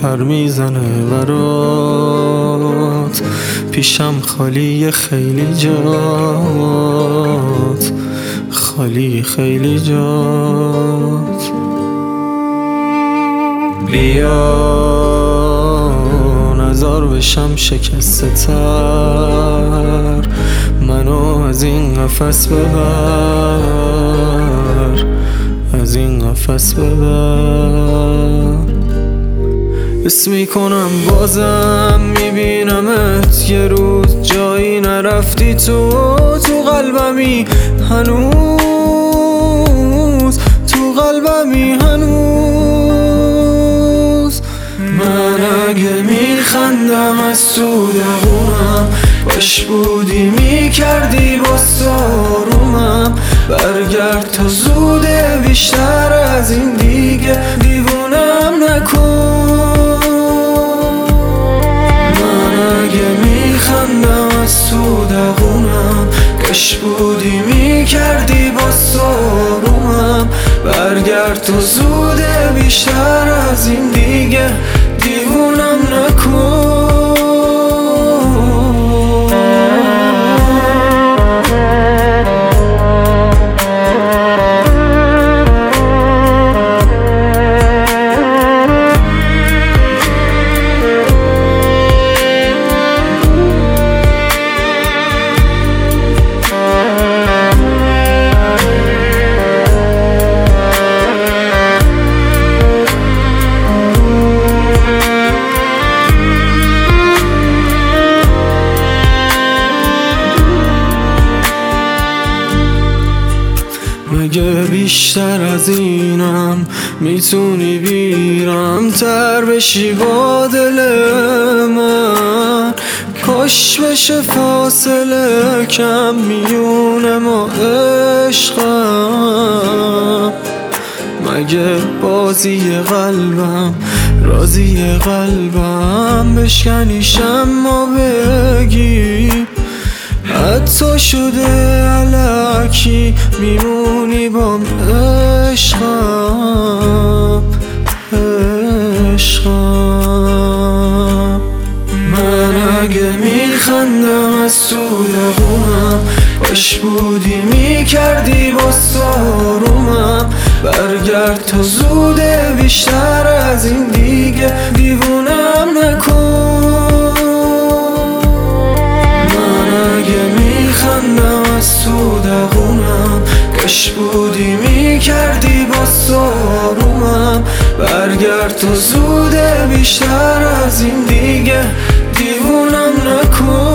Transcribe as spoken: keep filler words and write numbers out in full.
پر میزنه برات، پیشم خالی خیلی جات، خالی خیلی جات. بیا نزار بشم شکسته تر، منو از این قفس ببر، از این قفس ببر. حس میکنم بازم میبینمت، یه روز جایی نرفتی تو، تو قلبمی هنوز، تو قلبمی هنوز. من اگه میخندم از تو دهونم، باش بودی میکردی با سارومم. برگرد تا زوده بیشتر از این دیگه، دیوونم نکن. من اگه میخندم از تو دهونم، باش بودی میکردی با سارومم. برگرد تا زوده بیشتر از این دیگه، دیوونم نکن. مگه بیشتر از اینم میتونی بیرم تر بشی با دل من؟ کاش بشه فاصله کم میونه ما عشقم. مگه بازی قلبم رازی قلبم بشکنیش اما بگی حتی شده الکی میمونی بام عشقم، عشقم. من اگه میخندم از تو لبونم، باش بودی میکردی با سارومم. برگرد تا زوده بیشتر از این دیگه، دیوونم نکن. از تو دهونم، کاش بودی میکردی با سارومم. برگرد تا زوده بیشتر از این دیگه، دیوونم نکن.